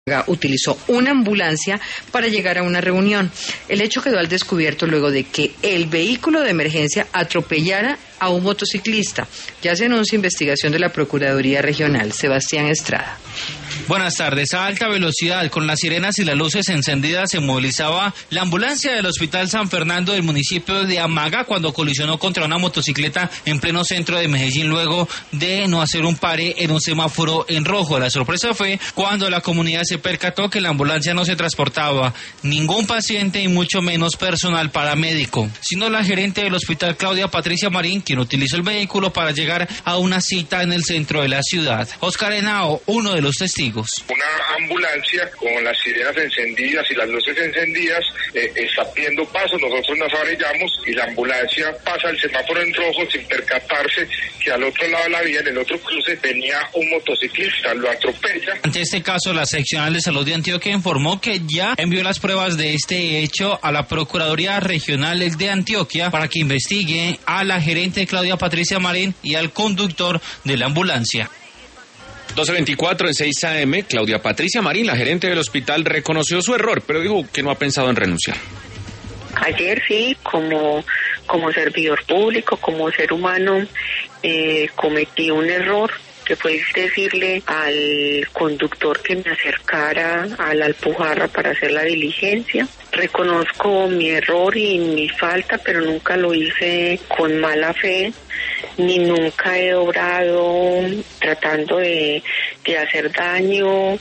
utilizó una ambulancia para llegar a una reunión. El hecho quedó al descubierto luego de que el vehículo de emergencia atropellara a un motociclista. Ya se anuncia investigación de la Procuraduría Regional. Sebastián Estrada. Buenas tardes. A alta velocidad, con las sirenas y las luces encendidas, se movilizaba la ambulancia del Hospital San Fernando del municipio de Amaga cuando colisionó contra una motocicleta en pleno centro de Medellín luego de no hacer un pare en un semáforo en rojo. La sorpresa fue cuando la comunidad se percató que en la ambulancia no se transportaba ningún paciente y mucho menos personal paramédico, sino la gerente del hospital, Claudia Patricia Marín, quien utilizó el vehículo para llegar a una cita en el centro de la ciudad. Oscar Henao, uno de los testigos. Una ambulancia con las sirenas encendidas y las luces encendidas está pidiendo paso, nosotros nos arellamos y la ambulancia pasa el semáforo en rojo sin percatarse que al otro lado de la vía, en el otro cruce, venía un motociclista, lo atropella. Ante este caso, la seccional de salud de Antioquia informó que ya envió las pruebas de este hecho a la Procuraduría Regional de Antioquia para que investigue a la gerente Claudia Patricia Marín y al conductor de la ambulancia. 12:24 en 6 AM, Claudia Patricia Marín, la gerente del hospital, reconoció su error, pero dijo que no ha pensado en renunciar. Ayer sí, como servidor público, como ser humano, cometí un error, que fue decirle al conductor que me acercara a la Alpujarra para hacer la diligencia. Reconozco mi error y mi falta, pero nunca lo hice con mala fe, ni nunca he obrado tratando de hacer daño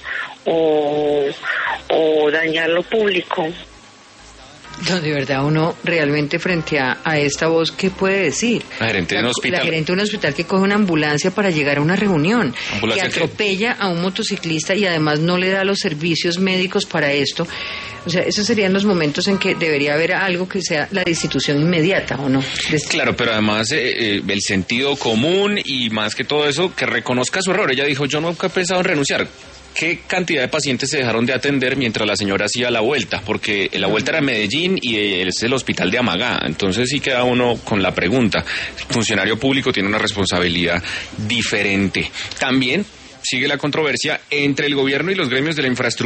o dañar lo público. No, de verdad, uno realmente frente a esta voz, ¿qué puede decir? La gerente de un hospital. La gerente de un hospital que coge una ambulancia para llegar a una reunión, que atropella a un motociclista y además no le da los servicios médicos para esto. O sea, esos serían los momentos en que debería haber algo que sea la destitución inmediata, ¿o no? Claro, pero además el sentido común y más que todo eso, que reconozca su error. Ella dijo, yo nunca he pensado en renunciar. ¿Qué cantidad de pacientes se dejaron de atender mientras la señora hacía la vuelta? Porque la vuelta era en Medellín y es el hospital de Amagá. Entonces sí queda uno con la pregunta. El funcionario público tiene una responsabilidad diferente. También sigue la controversia entre el gobierno y los gremios de la infraestructura.